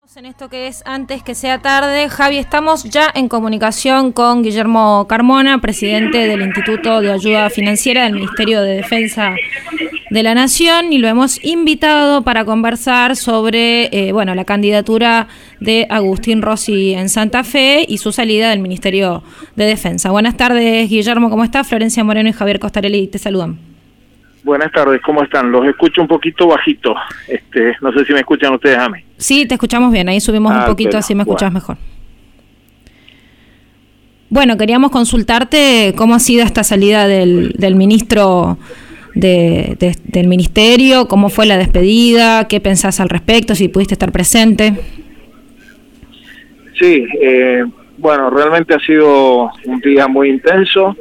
En esto que es antes que sea tarde, Javi, estamos ya en comunicación con Guillermo Carmona, presidente del Instituto de Ayuda Financiera del Ministerio de Defensa de la Nación, y lo hemos invitado para conversar sobre la candidatura de Agustín Rossi en Santa Fe y su salida del Ministerio de Defensa. Buenas tardes, Guillermo, ¿cómo estás? Florencia Moreno y Javier Costarelli te saludan. Buenas tardes, ¿cómo están? Los escucho un poquito bajito. No sé si me escuchan ustedes a mí. Sí, te escuchamos bien, ahí subimos un poquito, así me escuchás mejor. Bueno, queríamos consultarte cómo ha sido esta salida del ministro del ministerio, cómo fue la despedida, qué pensás al respecto, si pudiste estar presente. Sí, realmente ha sido un día muy intenso.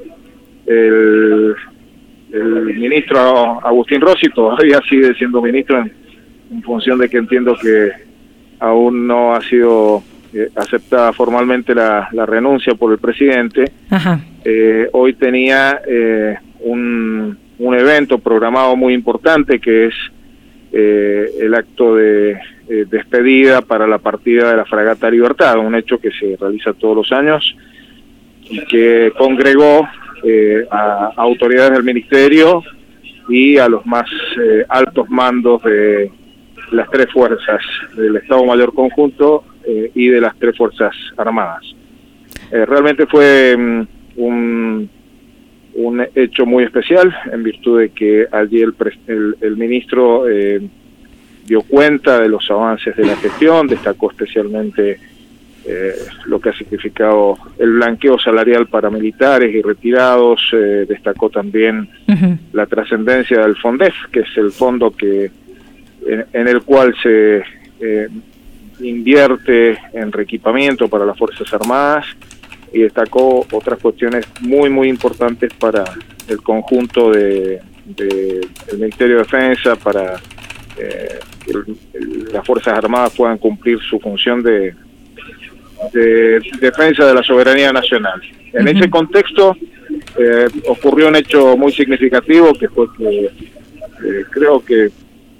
El ministro Agustín Rossi todavía sigue siendo ministro en función de que entiendo que aún no ha sido aceptada formalmente la renuncia por el presidente. Ajá. Hoy tenía un evento programado muy importante que es el acto de despedida para la partida de la fragata Libertad, un hecho que se realiza todos los años y que congregó a autoridades del ministerio y a los más altos mandos de las tres fuerzas del Estado Mayor Conjunto y de las tres Fuerzas Armadas. Realmente fue un hecho muy especial en virtud de que allí el ministro dio cuenta de los avances de la gestión, destacó especialmente lo que ha significado el blanqueo salarial para militares y retirados, destacó también la trascendencia del FONDEF, que es el fondo en el cual se invierte en reequipamiento para las Fuerzas Armadas, y destacó otras cuestiones muy muy importantes para el conjunto del Ministerio de Defensa, para que las Fuerzas Armadas puedan cumplir su función de defensa de la soberanía nacional. En ese contexto ocurrió un hecho muy significativo, que fue que creo que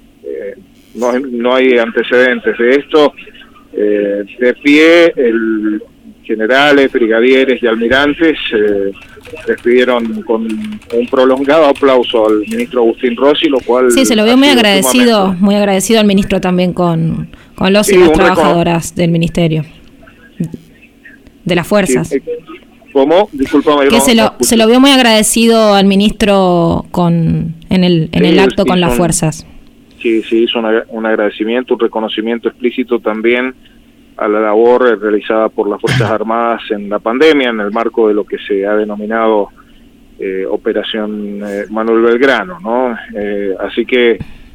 no hay antecedentes de esto. De pie, generales, brigadieres y almirantes despidieron con un prolongado aplauso al ministro Agustín Rossi, lo cual... Sí, se lo veo muy agradecido al ministro también con los y las trabajadoras del ministerio, de las fuerzas. Sí, ¿cómo? Discúlpame. Que se lo vio muy agradecido al ministro en el acto con las fuerzas. Sí, hizo un agradecimiento, un reconocimiento explícito también a la labor realizada por las Fuerzas Armadas en la pandemia, en el marco de lo que se ha denominado Operación Manuel Belgrano, ¿no? Así que,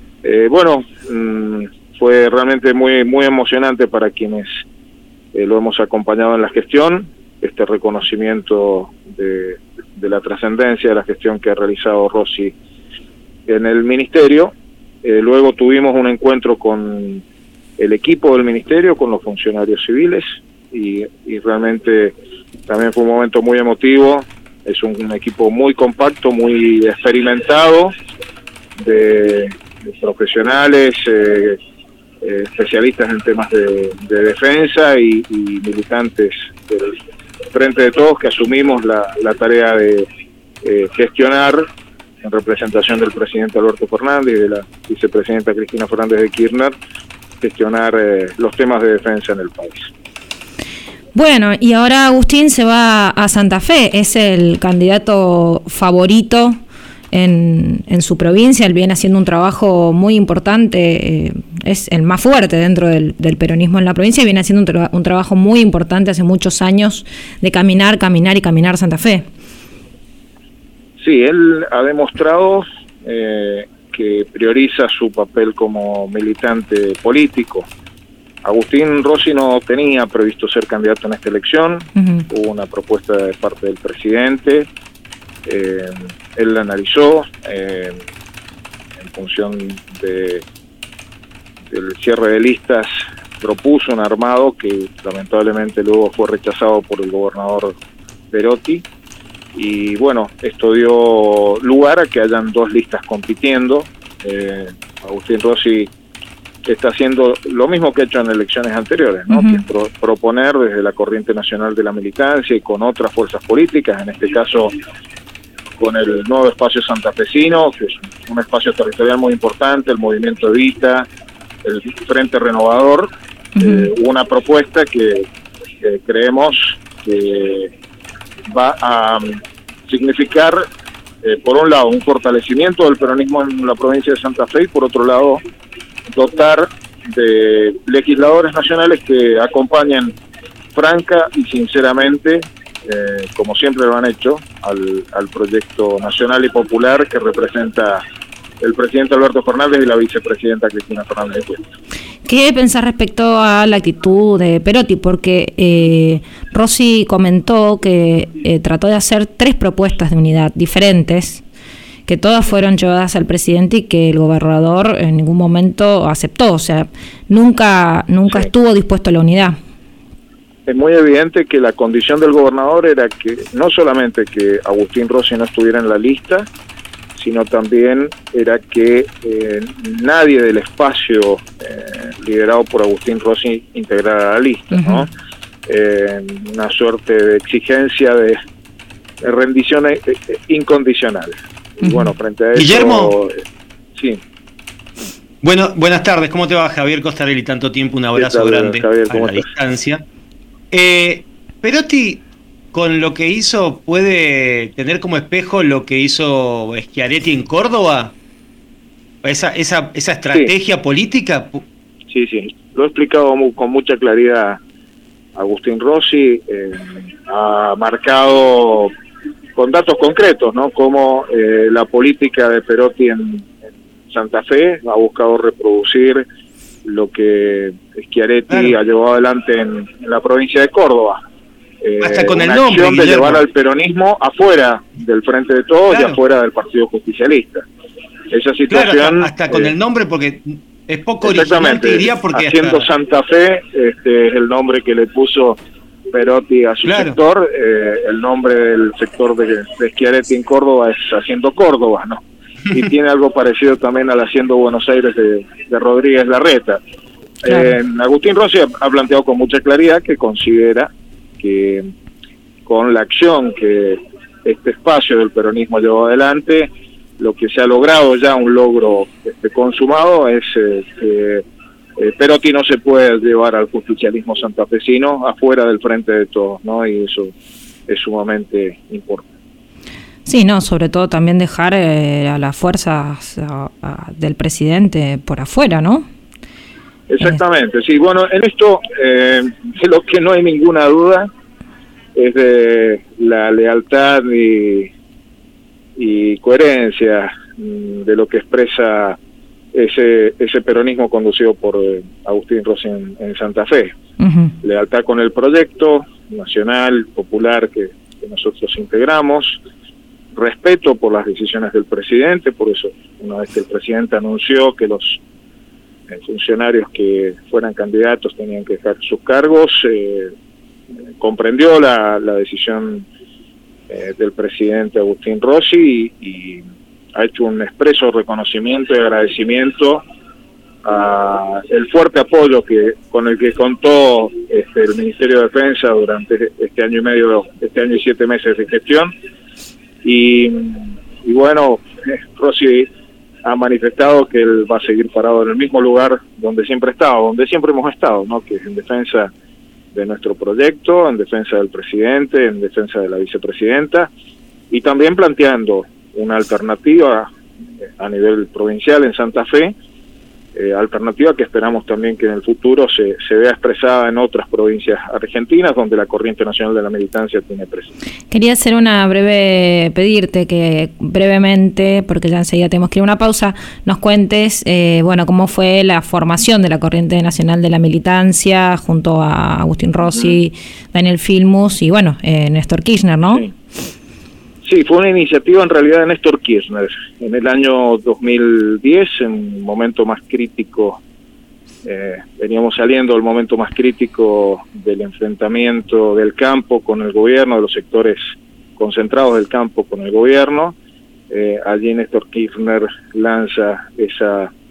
fue realmente muy muy emocionante para quienes lo hemos acompañado en la gestión, este reconocimiento de la trascendencia de la gestión que ha realizado Rossi en el ministerio. Luego tuvimos un encuentro con el equipo del ministerio, con los funcionarios civiles, y realmente también fue un momento muy emotivo. Es un equipo muy compacto, muy experimentado, de profesionales, especialistas en temas de defensa y militantes del Frente de Todos, que asumimos la tarea de gestionar, en representación del presidente Alberto Fernández y de la vicepresidenta Cristina Fernández de Kirchner, gestionar los temas de defensa en el país. Bueno, y ahora Agustín se va a Santa Fe, es el candidato favorito en su provincia. Él viene haciendo un trabajo muy importante, es el más fuerte dentro del peronismo en la provincia, y viene haciendo un trabajo muy importante hace muchos años de caminar Santa Fe. Sí, él ha demostrado que prioriza su papel como militante político. Agustín Rossi no tenía previsto ser candidato en esta elección. Hubo una propuesta de parte del presidente, él la analizó en función del cierre de listas, propuso un armado que lamentablemente luego fue rechazado por el gobernador Perotti, y esto dio lugar a que hayan dos listas compitiendo. Agustín Rossi está haciendo lo mismo que ha hecho en elecciones anteriores, ¿no? Que es proponer desde la corriente nacional de la militancia y con otras fuerzas políticas, en este caso con el nuevo espacio santafesino, que es un espacio territorial muy importante, el Movimiento Evita, el Frente Renovador, una propuesta que creemos que va a significar, por un lado, un fortalecimiento del peronismo en la provincia de Santa Fe y por otro lado, dotar de legisladores nacionales que acompañen franca y sinceramente, como siempre lo han hecho, al proyecto nacional y popular que representa el presidente Alberto Fernández y la vicepresidenta Cristina Fernández de Kirchner. ¿Qué pensás respecto a la actitud de Perotti? Porque Rossi comentó que trató de hacer 3 propuestas de unidad diferentes, que todas fueron llevadas al presidente y que el gobernador en ningún momento aceptó, o sea, nunca estuvo dispuesto a la unidad. Es muy evidente que la condición del gobernador era que no solamente que Agustín Rossi no estuviera en la lista, sino también era que nadie del espacio liderado por Agustín Rossi integrara la lista, ¿no? Una suerte de exigencia de rendición incondicional. Y bueno, frente a eso... Guillermo. Sí. Bueno, buenas tardes, ¿cómo te va? Javier Costarelli, tanto tiempo, un abrazo grande, Javier, a la distancia. Perotti, con lo que hizo, ¿puede tener como espejo lo que hizo Schiaretti en Córdoba? ¿Esa estrategia política? Sí, lo he explicado con mucha claridad. Agustín Rossi ha marcado con datos concretos, ¿no? Como la política de Perotti en Santa Fe ha buscado reproducir lo que Schiaretti ha llevado adelante en la provincia de Córdoba. Hasta con el una nombre, acción de llevar al peronismo afuera del Frente de Todos y afuera del Partido Justicialista. Esa situación... hasta con el nombre, porque es poco original, te diría, porque haciendo Santa Fe, es el nombre que le puso Perotti a su sector, el nombre del sector de Schiaretti en Córdoba es Haciendo Córdoba, ¿no? Y tiene algo parecido también al Haciendo Buenos Aires de Rodríguez Larreta. Agustín Rossi ha planteado con mucha claridad que considera que con la acción que este espacio del peronismo llevó adelante, lo que se ha logrado ya, un logro consumado, es que Perotti no se puede llevar al justicialismo santafesino afuera del Frente de Todos, ¿no? Y eso es sumamente importante. Sí, no, sobre todo también dejar a las fuerzas del presidente por afuera, ¿no? Exactamente, sí. Bueno, en esto de lo que no hay ninguna duda es de la lealtad y coherencia de lo que expresa ese peronismo conducido por Agustín Rossi en Santa Fe. Lealtad con el proyecto nacional, popular que nosotros integramos, respeto por las decisiones del presidente, por eso una vez que el presidente anunció que los funcionarios que fueran candidatos tenían que dejar sus cargos, comprendió la decisión del presidente Agustín Rossi y ha hecho un expreso reconocimiento y agradecimiento a el fuerte apoyo con el que contó el Ministerio de Defensa durante este año y 7 meses de gestión. Y bueno, Rossi ha manifestado que él va a seguir parado en el mismo lugar donde siempre hemos estado, ¿no? Que es en defensa de nuestro proyecto, en defensa del presidente, en defensa de la vicepresidenta, y también planteando una alternativa a nivel provincial en Santa Fe, alternativa que esperamos también que en el futuro se vea expresada en otras provincias argentinas donde la corriente nacional de la militancia tiene presencia. Quería hacer pedirte que brevemente, porque ya enseguida tenemos que ir a una pausa, nos cuentes cómo fue la formación de la corriente nacional de la militancia junto a Agustín Rossi, Daniel Filmus y Néstor Kirchner, ¿no? Sí, fue una iniciativa en realidad de Néstor Kirchner. En el año 2010, en un momento más crítico, veníamos saliendo del momento más crítico del enfrentamiento del campo con el gobierno, de los sectores concentrados del campo con el gobierno. Allí Néstor Kirchner lanza esa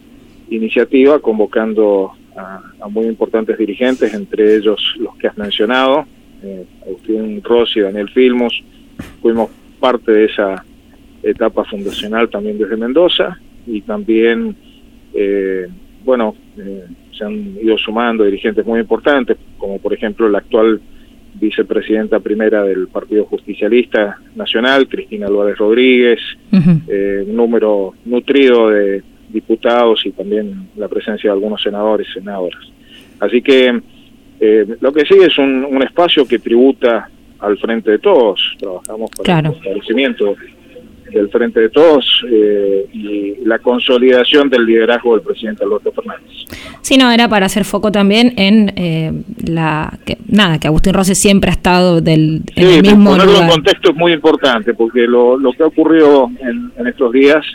iniciativa convocando a muy importantes dirigentes, entre ellos los que has mencionado, Agustín Rossi y Daniel Filmus. Fuimos parte de esa etapa fundacional también desde Mendoza, y también se han ido sumando dirigentes muy importantes, como por ejemplo la actual vicepresidenta primera del Partido Justicialista Nacional, Cristina Álvarez Rodríguez, un número nutrido de diputados y también la presencia de algunos senadores y senadoras. Así que lo que sigue es un espacio que tributa al Frente de Todos. Trabajamos para el establecimiento del Frente de Todos y la consolidación del liderazgo del presidente Alberto Fernández. Sí, no, era para hacer foco también en que Agustín Rossi siempre ha estado en el mismo ponerlo lugar. En contexto es muy importante, porque lo que ha ocurrido en estos días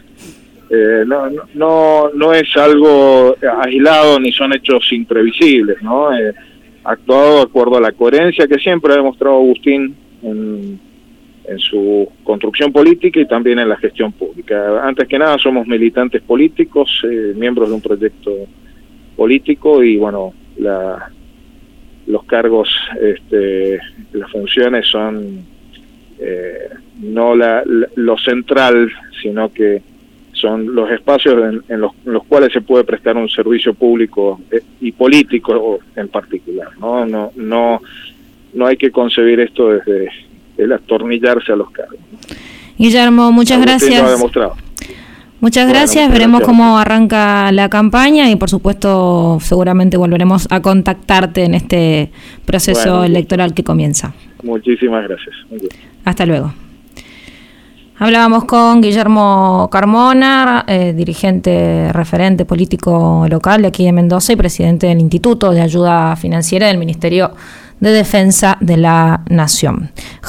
no es algo aislado ni son hechos imprevisibles, ¿no? Ha actuado de acuerdo a la coherencia que siempre ha demostrado Agustín en su construcción política y también en la gestión pública. Antes que nada somos militantes políticos, miembros de un proyecto político, y bueno, los cargos, las funciones son no lo central, sino que son los espacios en los cuales se puede prestar un servicio público y político en particular. No hay que concebir esto desde el atornillarse a los cargos. Guillermo, muchas gracias. Lo ha demostrado. Muchas gracias, veremos cómo arranca la campaña y por supuesto seguramente volveremos a contactarte en este proceso electoral que comienza. Muchísimas gracias. Hasta luego. Hablábamos con Guillermo Carmona, dirigente referente político local de aquí de Mendoza y presidente del Instituto de Ayuda Financiera del Ministerio de Defensa de la Nación.